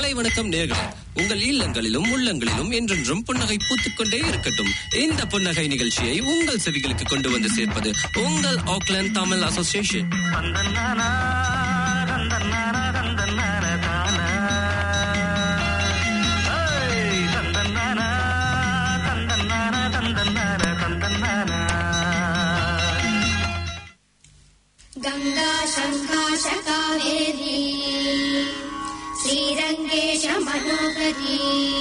காலை வணக்கம் நேயர்களே. உங்கள் இல்லங்களிலும் உள்ளங்களிலும் என்றென்றும் புன்னகை பூத்துக்கொண்டே இருக்கட்டும். இந்த புன்னகை நிகழ்ச்சியை உங்கள் செவிகளுக்கு கொண்டு வந்து சேர்ப்பது உங்கள் ஆக்லாந்து தமிழ் அசோசியேஷன். गंगा शंकाश कावेरी श्रीरंगेश मनोहरी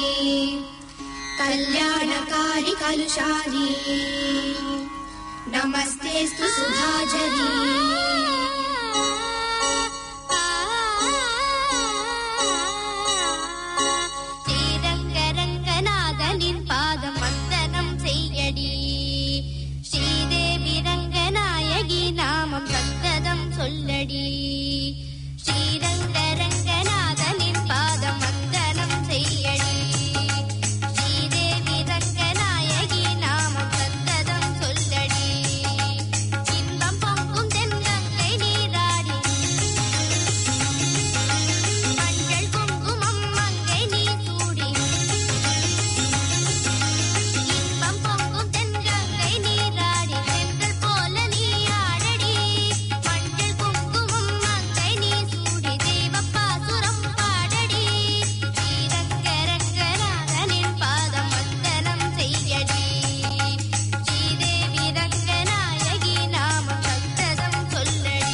कल्याणकारी कलुषारी नमस्तेस्तु सुधाजरी. श्रीरंगरंगनाथनिन पादम वंदनम सेयडी श्रीदेवी रंगनायकी नामम सन्तदम सोल्लडी. श्रीरंगरंगनाथनिन पादम वंदनम सेयडी श्रीदेवी रंगनायकी नामम सन्तदम सोल्लडी. इன்பம் பொங்கும் தென்கங்கை நீராடி மஞ்சள் குங்குமம் மங்கை நீ சூடி. இன்பம் பொங்கும் தென்கங்கை நீராடி செங்கல் போல நீ ஆடடி. மஞ்சள் குங்குமம் மங்கை நீ சூடி தெய்வப்பாசுரம் பாடடி. ஸ்ரீரங்கரங்கநாதனின் பாதம் வந்தனம் செய்யடி ஸ்ரீதேவி ரங்கநாயகி நாமம் சந்ததம் சொல்லடி.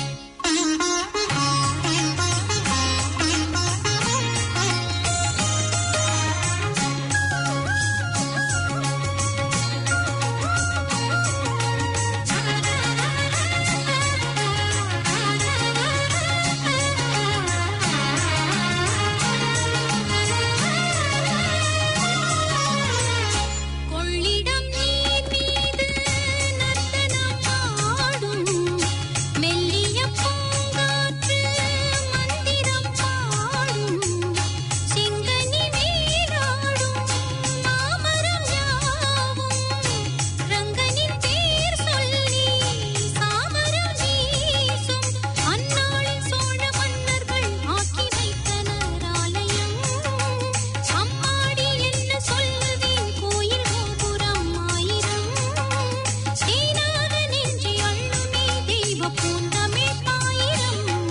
கொள்ளிடம் நீர் மீது நர்த்தனம் ஆடும் மெல்லிய பூங்காற்று மந்திரம் பாடும். சிங்கனி மேலாடும் மாமரம் யாவும் ரங்கனின் பேர் சொல்லி சாமரம் வீசும். அந்நாளில் சோழ மன்னர்கள் ஆக்கி வைத்தனர் ஆலயம். அம்மாடி என்ன சொல்லுவேன் கோயில் கோபுரம் ஆயிரம். ஸ்ரீநாத நெஞ்சி அள்ளுமே தெய்வ பூந்தமிழ் பாயிரம்.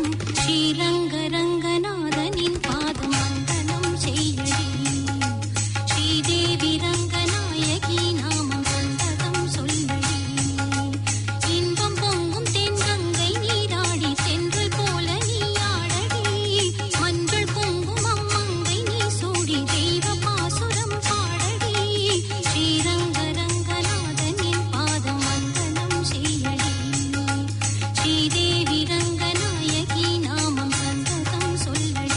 ஸ்ரீரங்கரங்கநாதனின் பாதம் வந்தனம் செய்யடி ஸ்ரீதேவி ரங்கநாயகி நாமம் சந்ததம் சொல்லடி. இன்பம் பொங்கும் தென்கங்கை நீராடி தென்றல் போல நீ ஆடடி. மஞ்சள் குங்குமம் மங்கை நீ சூடி தெய்வ பாசுரம் பாடடி. ஸ்ரீரங்கரங்கநாதனின் பாதம் வந்தனம் செய்யடி ஸ்ரீதேவி ரங்கநாயகி நாமம் சந்ததம் சொல்லடி.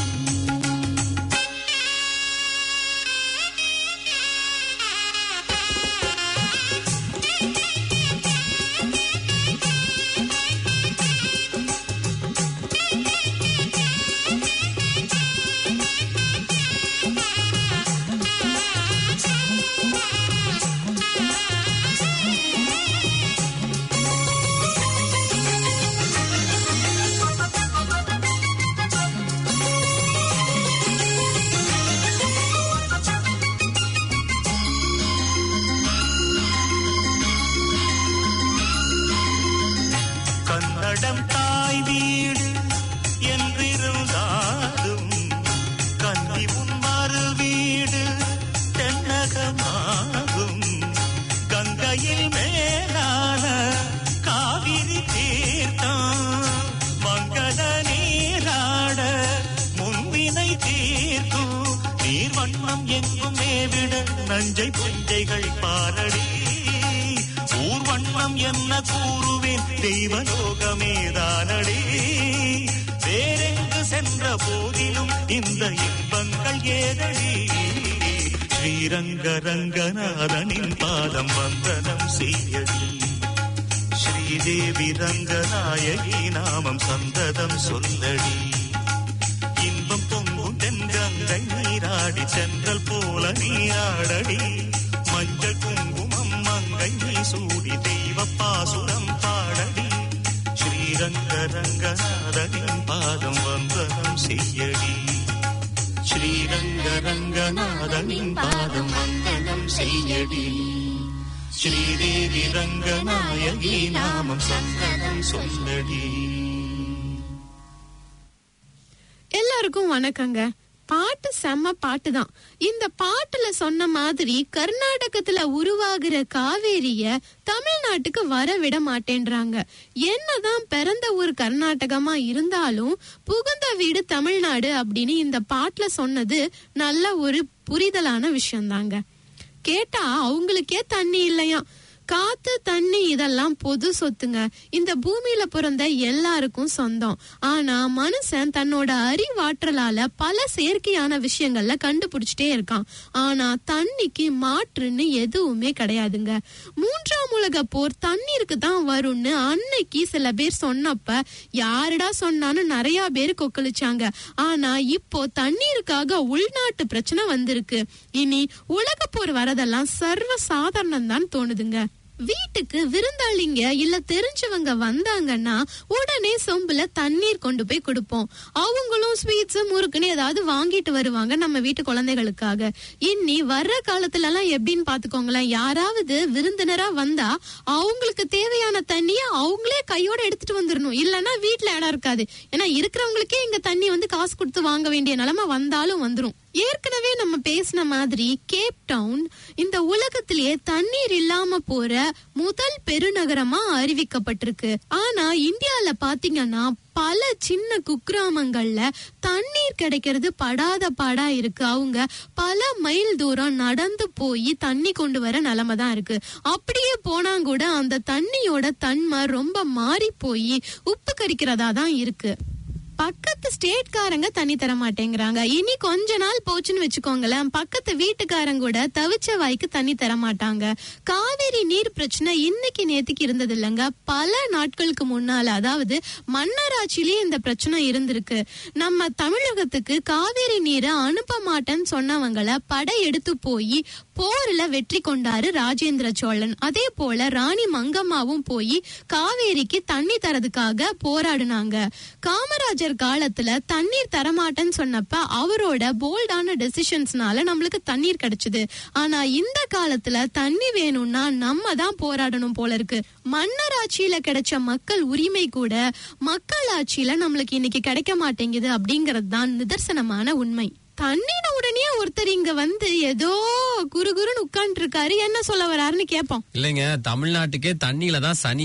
கன்னடம் தாய் வீடு என்றிருந்தாலும் கன்னி உன் மறு வீடு தென்னகமாகும். கங்கையில் மேலான காவிரி தீர்த்தம் மங்கள நீராட முன்வினை தீர்க்கும். நீர் வண்ணம் எங்குமே விட நஞ்சை புஞ்சைகள் பாரடி. ஊர் வண்ணம் என்ன கூறுவேன் தெய்வலோகமேதானடி. வேறெங்கு சென்ற போதிலும் இந்த இன்பங்கள் ஏதடி. ஸ்ரீரங்கரங்கநாதனின் பாதம் வந்தனம் செய்யடி ஸ்ரீதேவி ரங்கநாயகி நாமம் சந்ததம் சொல்லடி. இன்பம் பொங்கும் தென்கங்கை நீராடி சென்றல் போல நீ ஆடடி. மஞ்சள் குங்குமம் மங்கை நீ சூடி தெய்வ பாசுரம் பாடடி. ஸ்ரீரங்கரங்கநாதனின் பாதம் வந்தனம் செய்யடி செய்யடி. ஸ்ரீதேவி ரங்கநாயகி நாமம் சந்ததம் சொல்லடி. எல்லாருக்கும் வணக்கங்க. பாட்டு செம்ம பாட்டு தான். இந்த பாட்டுல சொன்ன மாதிரி கர்நாடகத்துல உருவாகிற காவேரிய தமிழ்நாட்டுக்கு வர விட மாட்டேன்றாங்க. என்னதான் பிறந்த ஊர் கர்நாடகமா இருந்தாலும் புகுந்த வீடு தமிழ்நாடு அப்படின்னு இந்த பாட்டுல சொன்னது நல்ல ஒரு புரிதலான விஷயம்தாங்க. கேட்டா அவங்களுக்கே தண்ணி இல்லையா. காத்து தண்ணி இதெல்லாம் பொது சொத்துங்க. இந்த பூமியில பிறந்த எல்லாருக்கும் சொந்தம். ஆனா மனுஷன் தன்னோட அறிவாற்றலால பல செயற்கையான விஷயங்கள்ல கண்டுபிடிச்சிட்டே இருக்கான். ஆனா தண்ணிக்கு மாற்றுன்னு எதுவுமே கிடையாதுங்க. 3ஆம் உலக போர் தண்ணீருக்கு தான் வரும்னு அன்னைக்கு சில பேர் சொன்னப்ப யாருடா சொன்னான்னு நிறைய பேர் கொக்கலிச்சாங்க. ஆனா இப்போ தண்ணீருக்காக உள்நாட்டு பிரச்சனை வந்திருக்கு. இனி உலக போர் வரதெல்லாம் சர்வ சாதாரணம் தான் தோணுதுங்க. வீட்டுக்கு விருந்தாளிங்க இல்ல தெரிஞ்சவங்க வந்தாங்கன்னா உடனே சொம்புல தண்ணீர் கொண்டு போய் கொடுப்போம். அவங்களும் ஸ்வீட்ஸ் முறுக்குன்னு ஏதாவது வாங்கிட்டு வருவாங்க நம்ம வீட்டு குழந்தைகளுக்காக. இனி வர்ற காலத்துல எல்லாம் எப்படின்னு பாத்துக்கோங்களேன். யாராவது விருந்தினரா வந்தா அவங்களுக்கு தேவையான தண்ணிய அவங்களே கையோட எடுத்துட்டு வந்துடணும். இல்லன்னா வீட்டுல இடம் இருக்காது. ஏன்னா இருக்கிறவங்களுக்கே இங்க தண்ணி காசு கொடுத்து வாங்க வேண்டிய நிலைமை வந்தாலும் வந்துரும். ஏற்கனவே நம்ம பேசின மாதிரி கேப் டவுன் இந்த உலகத்திலேயே தண்ணீர் இல்லாம போற முதல் பெருநகரமா அறிவிக்கப்பட்டிருக்கு. ஆனா இந்தியால பாத்தீங்கன்னா பல சின்ன குக்கிராமங்கள்ல தண்ணீர் கிடைக்கிறது படாத பாடா இருக்கு. அவங்க பல மைல் தூரம் நடந்து போய் தண்ணி கொண்டு வர நிலைமைதான் இருக்கு. அப்படியே போனா கூட அந்த தண்ணியோட தன்மை ரொம்ப மாறி போய் உப்பு கரிக்கிறதா தான் இருக்கு. பக்கத்து ஸ்டேட்காரங்க தண்ணி தர மாட்டேங்கிறாங்க. இனி கொஞ்ச நாள் போச்சுன்னு வச்சுக்கோங்களேன், பக்கத்து வீட்டுக்காரங்க கூட தவிச்ச வாய்க்கு தண்ணி தர மாட்டாங்க. காவேரி நீர் பிரச்சனை இன்னைக்கு நேத்துக்கு இருந்தது இல்லைங்க. பல நாட்களுக்கு முன்னால, அதாவது மன்னராட்சியிலேயே இந்த பிரச்சனை இருந்திருக்கு. நம்ம தமிழகத்துக்கு காவேரி நீரை அனுப்ப மாட்டேன்னு சொன்னவங்களை படை எடுத்து போய் போர்ல வெற்றி கொண்டாரு ராஜேந்திர சோழன். அதே போல ராணி மங்கம்மாவும் போய் காவேரிக்கு தண்ணி தரதுக்காக போராடினாங்க. காமராஜர் காலத்துல தண்ணீர் தரமாட்டேன்னு சொன்னப்ப அவரோட போல்டான டெசிஷன்ஸ்னால நம்மளுக்கு தண்ணீர் கிடைச்சது. ஆனா இந்த காலத்துல தண்ணி வேணும்னா நம்ம தான் போராடணும் போல இருக்கு. மன்னர் ஆட்சியில கிடைச்ச மக்கள் உரிமை கூட மக்கள் ஆட்சியில நம்மளுக்கு இன்னைக்கு கிடைக்க மாட்டேங்குது அப்படிங்கறது தான் நிதர்சனமான உண்மை. தண்ணின உடனே ஒருத்தர் இங்க ஏதோ குறுகுறுன்னு உட்கார்ந்து இருக்காரு. என்ன சொல்ல வராருன்னு கேட்போம். இல்லைங்க, தமிழ்நாட்டுக்கே தண்ணியில தான் சனி.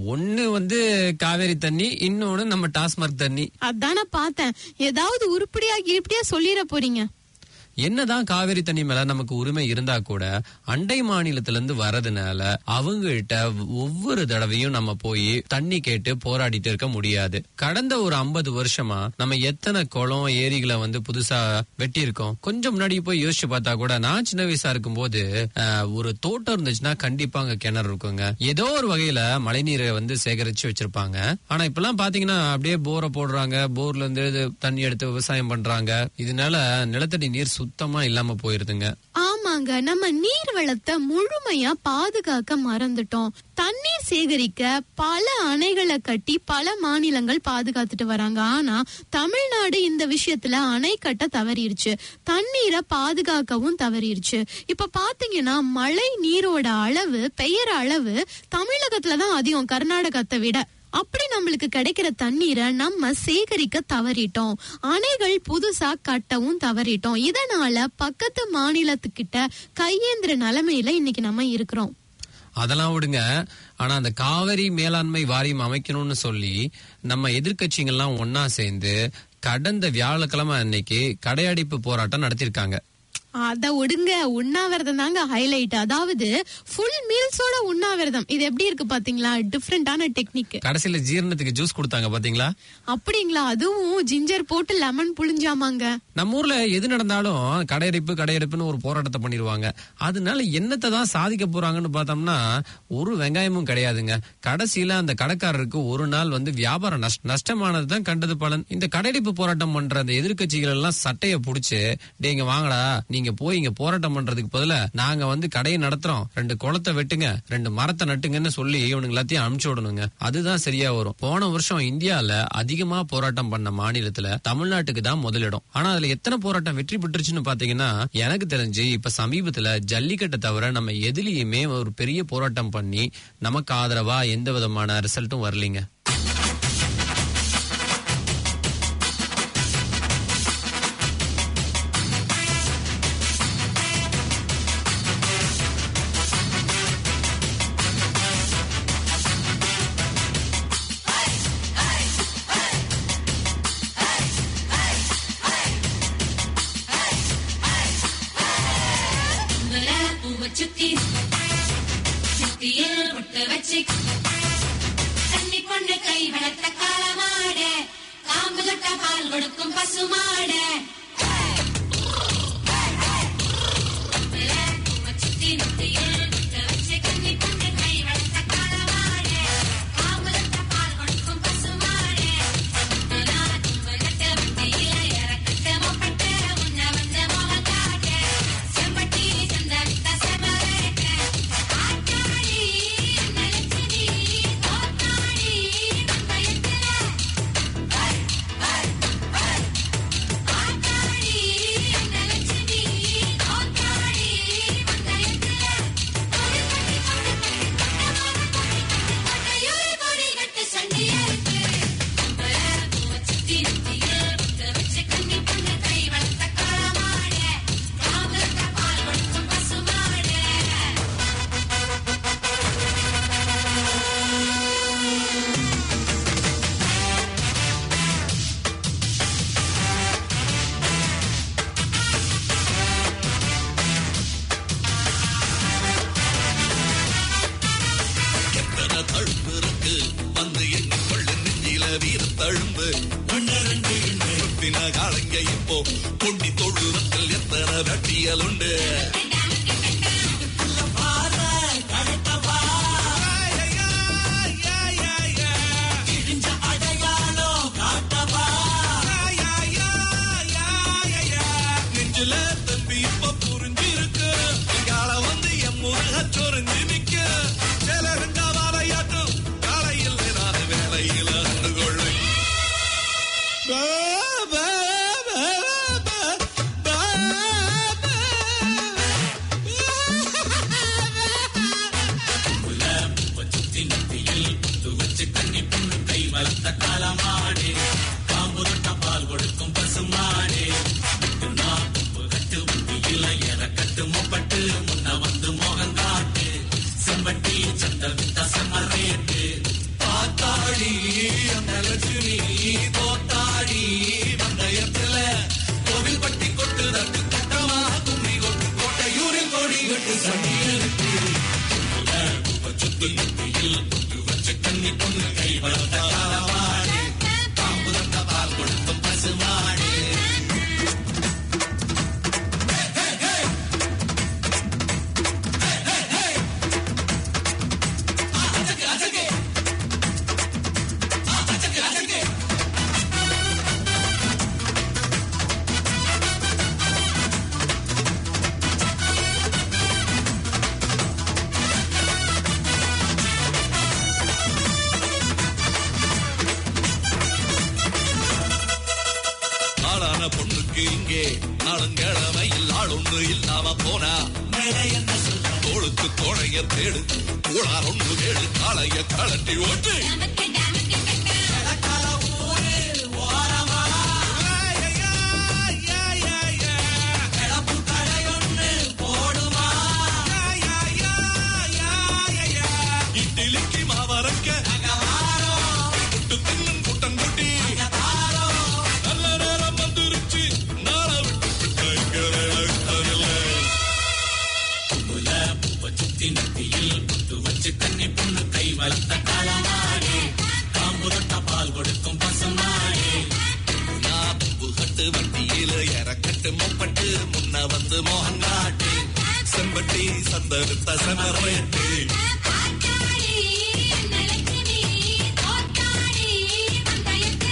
ஒண்ணு காவேரி தண்ணி, இன்னொன்னு நம்ம டாஸ்மார்க் தண்ணி. அதான பார்த்தேன். ஏதாவது உருப்படியா சொல்லிட போறீங்க. என்னதான் காவேரி தண்ணி மேல நமக்கு உரிமை இருந்தா கூட அண்டை மாநிலத்துல இருந்து வரதுனால அவங்ககிட்ட ஒவ்வொரு தடவையும் நம்ம போய் தண்ணி கேட்டு போராடிட்டு இருக்க முடியாது. கடந்த ஒரு 50 வருஷமா நம்ம எத்தனை குளம் ஏரிகளை புதுசா வெட்டி இருக்கோம். கொஞ்சம் முன்னாடி போய் யோசிச்சு பார்த்தா கூட, நான் சின்ன வயசா இருக்கும் போது ஒரு தோட்டம் இருந்துச்சுன்னா கண்டிப்பா அங்க கிணறு இருக்குங்க. ஏதோ ஒரு வகையில மழைநீரை சேகரிச்சு வச்சிருப்பாங்க. ஆனா இப்பெல்லாம் பாத்தீங்கன்னா அப்படியே போரை போடுறாங்க, போர்ல இருந்து தண்ணி எடுத்து விவசாயம் பண்றாங்க. இதனால நிலத்தடி நீர் சுத்தமா இல்லாம போயிருதுங்க. ஆமாங்க, நம்ம நீர் வளத்தை முழுமையா பாதுகாக்க மறந்துட்டோம். தண்ணீர் சேகரிக்க பல அணைகளை கட்டி பல மாநிலங்கள் பாதுகாத்துட்டு வராங்க. ஆனா தமிழ்நாடு இந்த விஷயத்துல அணை கட்ட தவறிடுச்சு, தண்ணீரை பாதுகாக்கவும் தவறிடுச்சு. இப்ப பாத்தீங்கன்னா மழை நீரோட அளவு, பெய்யற அளவு தமிழகத்துலதான் அதிகம் கர்நாடகத்தை விட. அப்படி நம்மளுக்கு கிடைக்கிற தண்ணீரை நம்ம சேகரிக்க தவறிட்டோம். அணைகள் புதுசா கட்டவும் தவறிட்டோம். இதனால பக்கத்து மாநிலத்துக்கிட்ட கையேந்திர நிலைமையில இன்னைக்கு நம்ம இருக்கிறோம். அதெல்லாம் விடுங்க. ஆனா அந்த காவிரி மேலாண்மை வாரியம் அமைக்கணும்னு சொல்லி நம்ம எதிர்கட்சிகள்லாம் ஒன்னா சேர்ந்து கடந்த வியாழக்கிழமை அன்னைக்கு கடையடைப்பு போராட்டம் நடத்திருக்காங்க. அத ஒடுங்க, உண்ணாவிரதம் தாங்க ஹைலைட். அதாவது ஃபுல் மீல்ஸோட உண்ணாவிரதம். இது எப்படி இருக்கு பாத்தீங்களா? டிஃபரெண்டான டெக்னிக். கடைசியில ஜீரணத்துக்கு ஜூஸ் கொடுத்தாங்க பாத்தீங்களா? அப்படிங்களா? அதுவும் ஜிஞ்சர் போட்டு லெமன் புளிஞ்சாமாங்க. நம்ம ஊர்ல எது நடந்தாலும் கடையெடுப்புன்னு ஒரு போராட்டத்தை பண்ணிடுவாங்க. அதனால என்னத்தை தான் சாதிக்க போறாங்கன்னு பார்த்தோம்னா ஒரு வெங்காயமும் கிடையாதுங்க. கடைசியில அந்த கடைக்காரருக்கு ஒரு நாள் வியாபாரம் நஷ்டமானதுதான் கண்டது பலன். இந்த கடையடைப்பு போராட்டம் பண்ற அந்த எதிர்கட்சிகள் எல்லாம் சட்டைய புடிச்சு, டேங்க வாங்கடா, நீங்க நீங்க போய் இங்க போராட்டம் பண்றதுக்கு பதிலா நாங்க வந்து கடையை நடத்துறோம், 2 குளத்தை வெட்டுங்க, 2 மரத்தை நட்டுங்கன்னு சொல்லி இவனுங்க எல்லாத்தையும் அனுப்பிச்சு விடணுங்க. அதுதான் சரியா வரும். போன வருஷம் இந்தியால அதிகமா போராட்டம் பண்ண மாநிலத்துல தமிழ்நாட்டுக்கு தான் முதலிடம். ஆனா அதுல எத்தனை போராட்டம் வெற்றி பெற்றுச்சுன்னு பாத்தீங்கன்னா, எனக்கு தெரிஞ்சு இப்ப சமீபத்துல ஜல்லிக்கட்டை தவிர நம்ம எதுலயுமே ஒரு பெரிய போராட்டம் பண்ணி நமக்கு ஆதரவா எந்த விதமான ரிசல்ட்டும் வரலீங்க.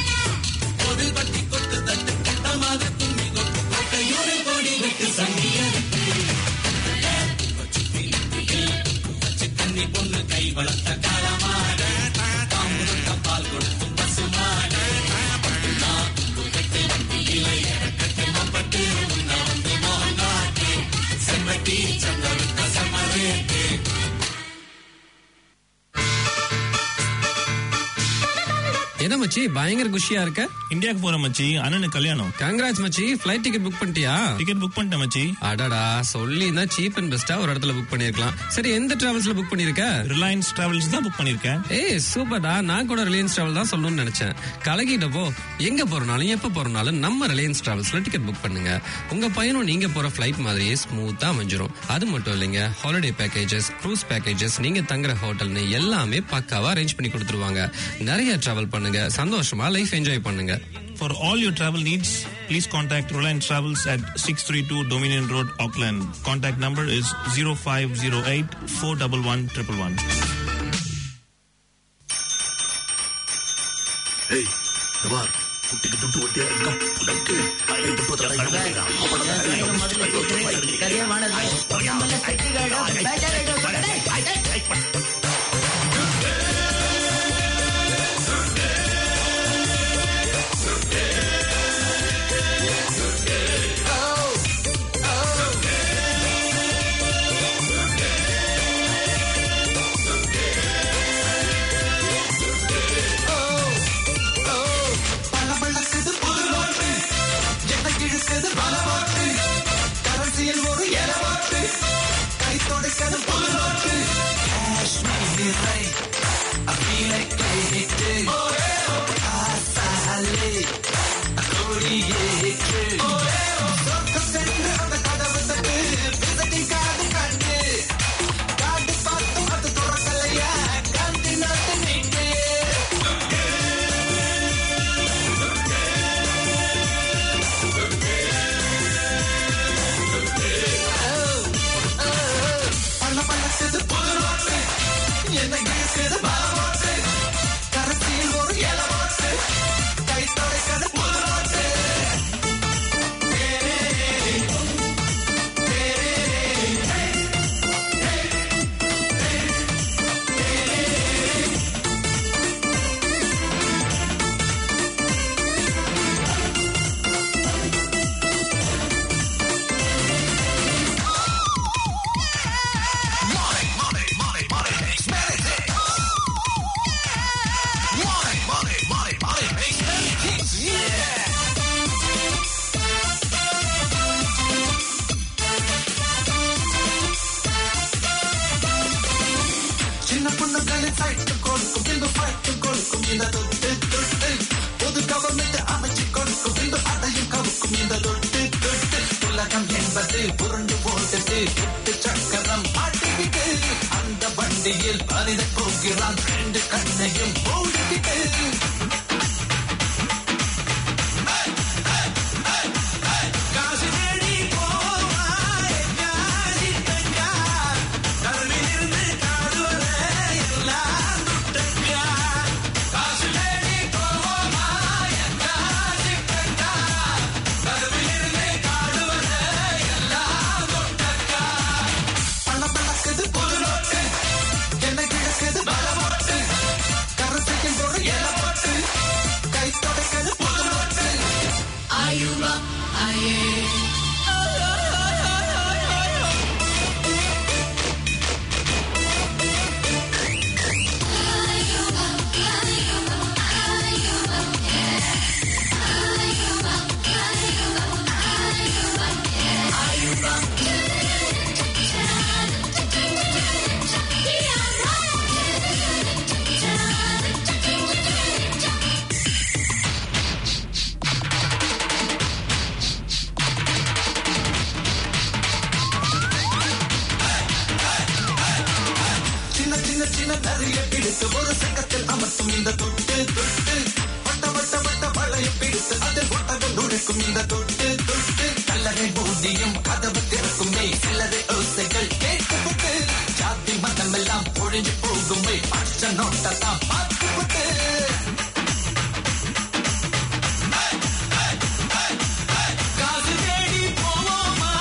Sangia என்ன மச்சி பயங்கர குஷியா இருக்க? இந்தியாவுக்கு போற மச்சி, அண்ணனுக்கு கல்யாணம். கங்க்ராட்ஸ் மச்சி. ஃளைட் டிக்கெட் புக் பண்ணிட்டியா? டிக்கெட் புக் பண்ணிட்டேன் மச்சி. அடடா, சொல்லினா சீப் அண்ட் பெஸ்டா ஒரு இடத்துல புக் பண்ணிருக்கலாம். சரி, எந்த டிராவல்ஸ்ல புக் பண்ணிருக்க? ரிலையன்ஸ் டிராவல்ஸ் தான் புக் பண்ணிருக்கேன். ஏய் சூப்பர்டா, நான் கூட ரிலையன்ஸ் டிராவல் தான் சொல்லணும்னு நினைச்சேன். கலகிட்டப்போ எங்க போறனாலும் எப்ப போறனாலும் நம்ம ரிலையன்ஸ் டிராவல்ஸ்ல டிக்கெட் புக் பண்ணுங்க. உங்க பயணம் நீங்க போற ஃளைட் மாதிரியே ஸ்மூத்தா அமைஞ்சிரும். அது மட்டும் இல்லைங்க, ஹாலிடே பேக்கேஜஸ், க்ரூஸ் பேக்கேஜஸ், நீங்க தங்குற ஹோட்டல்னு எல்லாமே பக்காவா அரேஞ்ச் பண்ணி கொடுத்துருவாங்க. நிறைய டிராவல் பண்ணுங்க, சந்தோஷமா லைஃப் என்ஜாய் பண்ணுங்க. For all your travel needs, please contact Reliance Travels at 632 Dominion Road, Auckland. Contact number is 0508 411 111. Hey, Navar, kutti dudu odia enga pudakku ayy dudu tadai kariya vaanadai nammala settigada bajara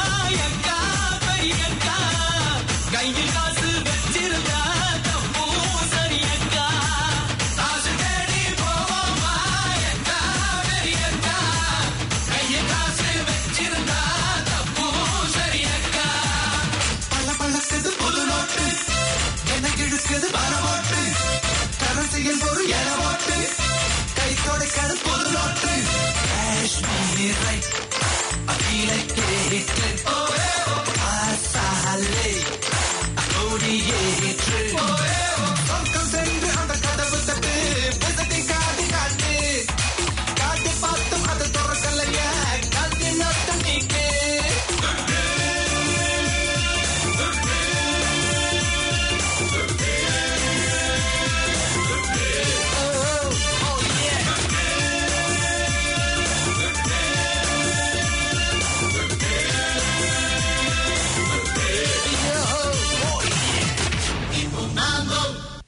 கையில் காசு வச்சிருந்தா தப்பு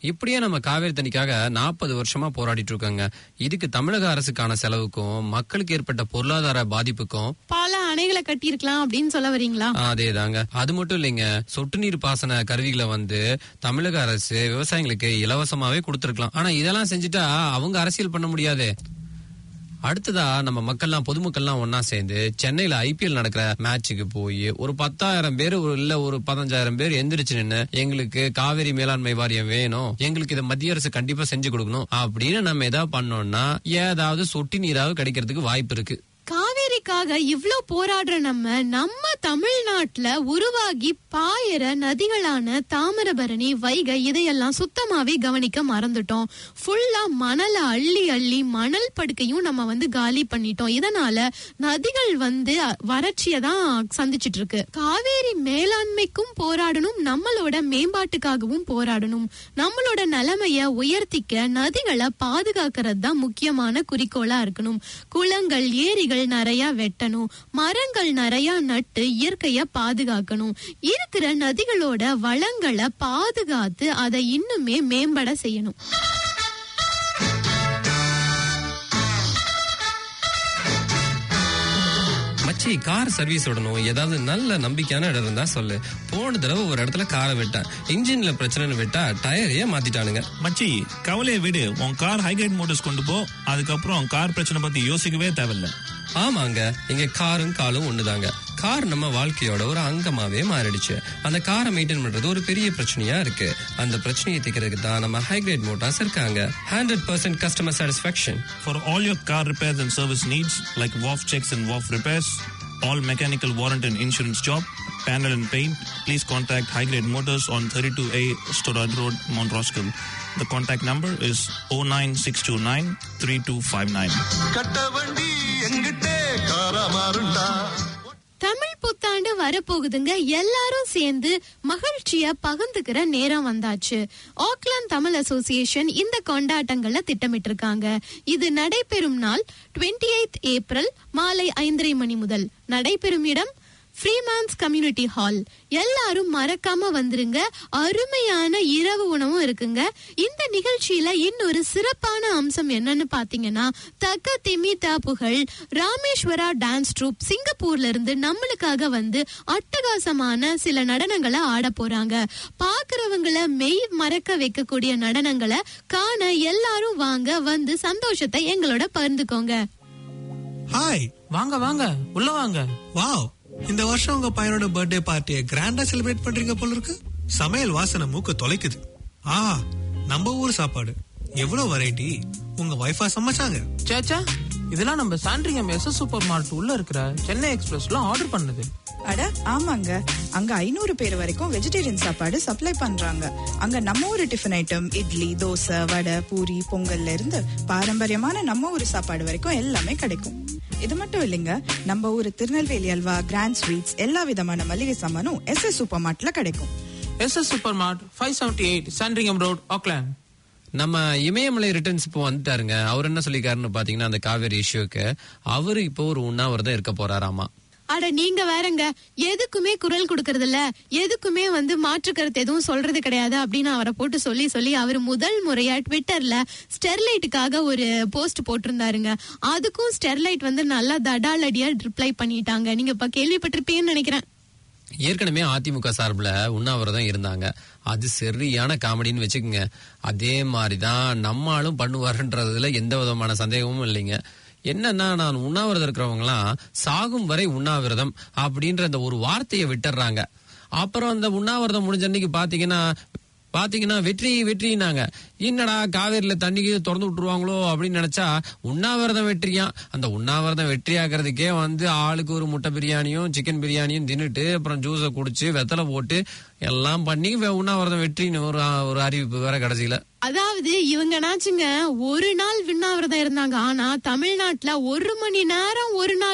இப்படியே நம்ம காவேரி தண்ணிக்காக 40 வருஷமா போராடிட்டு இருக்கோங்க. இதுக்கு தமிழக அரசுக்கான செலவுக்கும் மக்களுக்கு ஏற்பட்ட பொருளாதார பாதிப்புக்கும் பல அணைகளை கட்டியிருக்கலாம் அப்படின்னு சொல்ல வரீங்களா? அதேதாங்க. அது மட்டும் இல்லைங்க, சொட்டு நீர் பாசன கருவிகளை தமிழக அரசு விவசாயிகளுக்கு இலவசமாவே கொடுத்திருக்கலாம். ஆனா இதெல்லாம் செஞ்சுட்டா அவங்க அரசியல் பண்ண முடியாது. அடுத்ததா நம்ம பொதுமக்கள்லாம் ஒன்னா சேர்ந்து சென்னையில IPL நடக்கிற மேட்சுக்கு போய் ஒரு 10,000 பேர் இல்ல ஒரு 15,000 பேர் எந்திரிச்சு நின்னு எங்களுக்கு காவிரி மேலாண்மை வாரியம் வேணும், எங்களுக்கு இதை மத்திய அரசு கண்டிப்பா செஞ்சு கொடுக்கணும் அப்படின்னு நம்ம ஏதாவது பண்ணோம்னா ஏதாவது சொட்டு நீராவது கிடைக்கிறதுக்கு வாய்ப்பு இருக்கு. காவேரிக்காக இவ்ளோ போராடுற நம்ம தமிழ்நாட்டுல உருவாகி பாயிர நதிகளான தாமிரபரணி, வைகை இதையெல்லாம் சுத்தமாவே கவனிக்க மறந்துட்டோம். ஃபுல்லா மணல அள்ளி மணல் படுக்கையும் நம்ம காலி பண்ணிட்டோம். இதனால நதிகள் வறட்சியதான் சந்திச்சிட்டு இருக்கு. காவேரி மேலாண்மைக்கும் போராடணும், நம்மளோட மேம்பாட்டுக்காகவும் போராடணும். நம்மளோட நிலைமைய உயர்த்திக்க நதிகளை பாதுகாக்கிறது தான் முக்கியமான குறிக்கோளா இருக்கணும். குளங்கள், ஏரிகள் நிறைய வெட்டணும், மரங்கள் நிறைய நட்டு இயற்கைய பாதுகாக்கணும். இருக்கிற நதிகளோட வளங்களை பாதுகாத்து அதை இன்னுமே மேம்பட செய்யணும். மச்சி, கார் சர்வீஸ் விடணும், ஏதாவது நல்ல நம்பிக்கையான இடம் இருந்தா சொல்லு. போன தடவை ஒரு இடத்துல காரை விட்டேன், இன்ஜின்ல பிரச்சனைன்னு விட்டா டயரையே மாத்திட்டானுங்க. மச்சி, கவலையை விடு, உன் கார் ஹைகிரேட் மோட்டர்ஸ் கொண்டு போ. அதுக்கப்புறம் கார் பிரச்சனை பத்தி யோசிக்கவே தேவையில்ல. ஆமாங்க, இங்க காரும் காலும் ஒண்ணுதாங்க. கார் நம்ம வாழ்க்கையோட ஒரு அங்கமாவே மாறிடுச்சு. அந்த காரை மெயின்டைன் பண்றது ஒரு பெரிய பிரச்சனையா இருக்கு. அந்த பிரச்சனையை தீர்க்கிறதுக்கு தான் நம்ம ஹைகிரேட் மோட்டார்ஸ் இருக்காங்க. 100% customer satisfaction For all your car repairs and service needs like WAF checks and WAF repairs, all mechanical warrant and insurance job, panel and paint, please contact High Grade Motors on 32A Storad Road, Mount Roskill. The contact number is 09629 3259. Kattavandi எங்கிட்டே காரமாருண்டா. தமிழ் புத்தாண்டு வரப்போகுதுங்க. எல்லாரும் சேர்ந்து மகிழ்ச்சிய பகிர்ந்துக்கிற நேரம் வந்தாச்சு. Auckland Tamil association இந்த கொண்டாட்டங்களை திட்டமிட்டு இருக்காங்க. இது நடைபெறும் நாள் 28 ஏப்ரல் மாலை 5:30 மணி முதல். நடைபெறும் இடம் ஃப்ரீமான்ஸ் கம்யூனிட்டி ஹால். எல்லாரும் மறக்காம வந்துருங்க. அருமையான இரவு உணவும் இருக்குங்க. இந்த நிகழ்ச்சியில இன்னொரு சிறப்பான அம்சம் என்னன்னு பாத்தீங்கன்னா, தக்க திமிதா புகழ் ராமேஸ்வரா டான்ஸ் ட்ரூப் சிங்கப்பூர்ல இருந்து நம்மளுக்காக அட்டகாசமான சில நடனங்களை ஆட போறாங்க. பாக்குறவங்களை மெய் மறக்க வைக்கக்கூடிய நடனங்களை காண எல்லாரும் வந்து சந்தோஷத்தை எங்களோட பகிர்ந்துக்கோங்க. ஹாய், வாங்க வாங்க உள்ள வாங்க. வாவ், இந்த வருஷம் உங்க பையனோட பர்த்டே பார்ட்டியை கிராண்டா செலிப்ரேட் பண்றீங்க போல இருக்கு. சமையல் வாசனை மூக்க தொலைக்குது. நம்ம ஊர் சாப்பாடு, எவ்வளவு வெரைட்டி. உங்க வைஃபா சமைச்சாங்க? சேச்சா, இதெல்லாம் நம்ம சாண்ட்ரியம் SS சூப்பர் மார்ட் உள்ள இருக்கிற சென்னை எக்ஸ்பிரஸ்ல ஆர்டர் பண்ணது. அட ஆமாங்க, அங்க 500 பேர் வரைக்கும் வெஜிடேரியன் சாப்பாடு சப்ளை பண்றாங்க. அங்க நம்ம ஊரு டிஃபன் ஐட்டம், இட்லி, தோசை, வடை, பூரி, பொங்கல்ல இருந்து பாரம்பரியமான நம்ம ஊரு சாப்பாடு வரைக்கும் எல்லாமே கிடைக்கும். இது மட்டும் இல்லைங்க, நம்ம ஊரு திருநெல்வேலி அல்வா, கிராண்ட் ஸ்வீட்ஸ், எல்லா விதமான மளிகை சாமானும் SS சூப்பர் மார்ட்ல கிடைக்கும். SS சூப்பர் மார்ட் 578 சாண்ட்ரியம் ரோட், ஆக்லாந்து. நம்ம இமயமலை ரிட்டர்ன்ஸ் இப்போ வந்துட்டாருங்க. அவர் என்ன சொல்லிக்காருன்னு பாத்தீங்கன்னா, அந்த காவேரி இஷ்யூக்கு அவரு இப்போ ஒரு உண்ணாவிரதம் இருக்க போறாராமா. அட நீங்க வேறங்க, எதுக்குமே குரல் கொடுக்கறது இல்ல, எதுக்குமே மாற்று கருத்து எதுவும் சொல்றது கிடையாது அப்படின்னு அவரை போட்டு சொல்லி அவர் முதல் முறையா ட்விட்டர்ல ஸ்டெர்லைட்டுக்காக ஒரு போஸ்ட் போட்டிருந்தாருங்க. அதுக்கும் ஸ்டெர்லைட் நல்லா தடாலடியா ரிப்ளை பண்ணிட்டாங்க. நீங்க இப்ப கேள்விப்பட்டிருப்பீங்கன்னு நினைக்கிறேன். ஏற்கனவே அதிமுக சார்பில் உண்ணாவிரதம் இருந்தாங்க. அது சரியான காமெடின்னு வச்சுக்கோங்க. அதே மாதிரிதான் நம்மளும் பண்ணுவாருன்றதுல எந்த விதமான சந்தேகமும் இல்லைங்க. என்னன்னா, நான் உண்ணாவிரதம் இருக்கிறவங்கலாம் சாகும் வரை உண்ணாவிரதம் அப்படின்ற அந்த ஒரு வார்த்தையை விட்டுறாங்க. அப்புறம் அந்த உண்ணாவிரதம் முடிஞ்ச அன்னைக்கு பாத்தீங்கன்னா வெற்றினாங்க. என்னடா காவேரியில தண்ணிக்கு திறந்து விட்டுருவாங்களோ அப்படின்னு நினைச்சா உண்ணாவிரதம் வெற்றியா. அந்த உண்ணாவிரதம் வெற்றி ஆகிறதுக்கே ஆளுக்கு ஒரு முட்டை பிரியாணியும் சிக்கன் பிரியாணியும் தின்னுட்டு அப்புறம் ஜூஸை குடிச்சு வெத்தலை போட்டு எல்லாம் பண்ணி உண்ணாவிரதம் வெற்றின்னு ஒரு அறிவிப்பு வேற கடைசியில. அதாவது இவங்கனாச்சுங்க ஒரு நாள் உண்ணாவிரதம் இருந்தாங்க. ஆனா தமிழ்நாட்டுல 1 மணி நேரம் ஒரு நாள் உண்ணாவிரதம்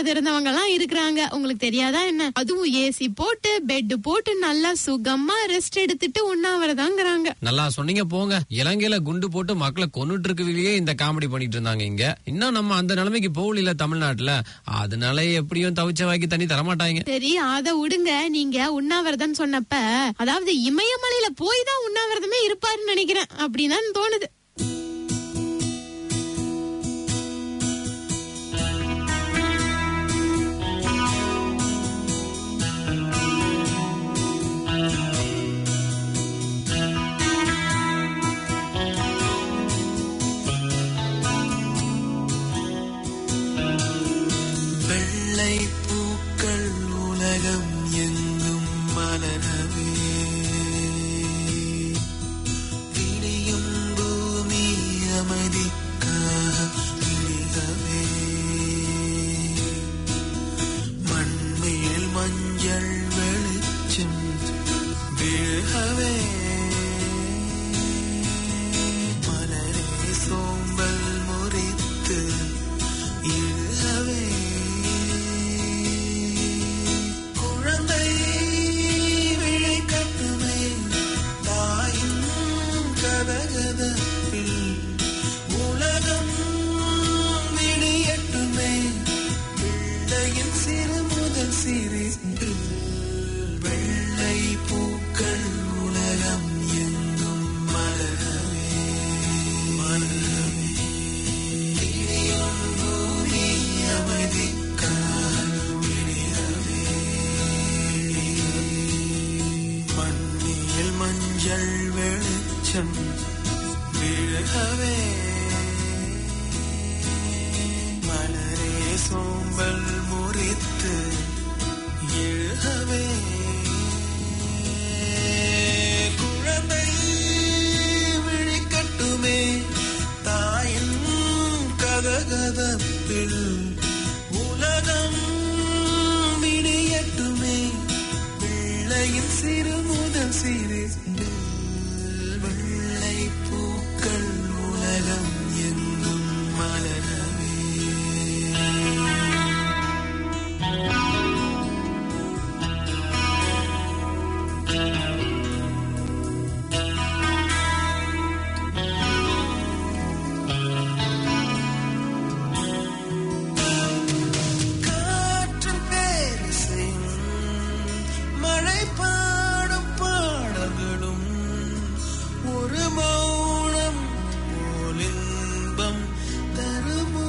வயது இருந்தவங்க எல்லாம் இருக்கிறாங்க. உங்களுக்கு தெரியாதா என்ன? அதுவும் ஏசி போட்டு பெட் போட்டு நல்லா சுகமா ரெஸ்ட் எடுத்துட்டு உண்ணாவிரதாங்கிறாங்க. நல்லா சொன்னீங்க போங்க. இலங்கையில குண்டு போட்டு மக்களை கொன்னுட்டு இருக்கவிலேயே இந்த காமெடி பண்ணிட்டு இருந்தாங்க. இங்க இன்னும் நம்ம அந்த நிலைமைக்கு போகல தமிழ்நாட்டுல. அதனால எப்படியும் தவிச்ச வாக்கி தண்ணி தரமாட்டாங்க. சரி அத விடுங்க. நீங்க உண்ணாவிரதம் சொன்னப்ப அதாவது இமயமலையில போய் தான் உண்ணாவிரதமே இருப்பாருன்னு நினைக்கிறேன். அப்படிதான் தோணுது. வெள்ளை பூக்கள் உலகம் எங்கும் மலரவே, விடியும் பூமி அமைதிக்காக விடிகவே, மண்மேல் மஞ்சள் வெளிச்சம் விழவே, மலரே சோம்பல் முறித்து இழவே, குழந்தை விழை கட்டுமே தாயின் கதகதப்பில், உலகம் விடியட்டுமே பிள்ளையின் சிறு முதல் சிரிப்பு, வெள்ளை பூக்கள் உலகம் எங்கும் மலரவே, மலரவே, இடியும் பூமி அமைதிக்காக விடியவே, மண்ணில் மஞ்சள் வெளிச்சம் விழவே, மலரே சோம்பல் முறித்து எழுகவே, குழந்தை விழிக்கட்டுமே தாயின் கதகதப்பில், உலகம் விடியட்டுமே பிள்ளையின் சிறு முதல் சிரிப்பு, வெள்ளை பூக்கள் உலகம் எங்கும் மலரவே. காற்று பேரிசையும் மழை பாடும் பாடல்களும் ஒரு மௌனம் போல் இன்பம் தருமோ,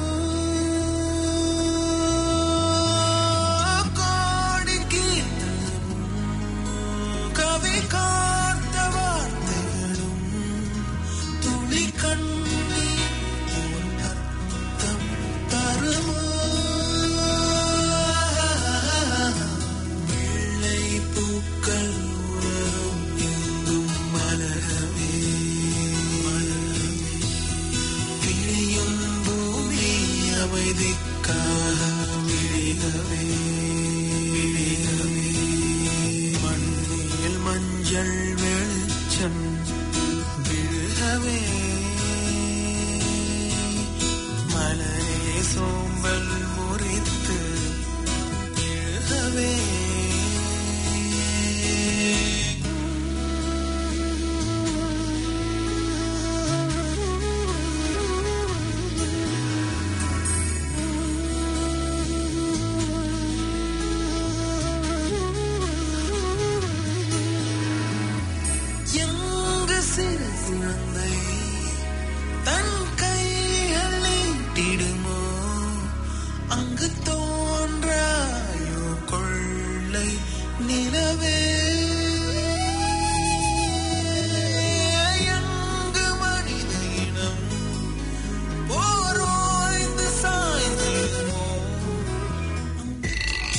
கோடி கீர்த்தனும் கவி காத்த வார்த்தைகளும் துளி கண்ணீர் போல் அர்த்தம் தருமோ, வெள்ளை பூக்கள் உலகம் எங்கும் மலரவே, மலரவே, விடியும் பூமி அமைதிக்காக விடிகவே,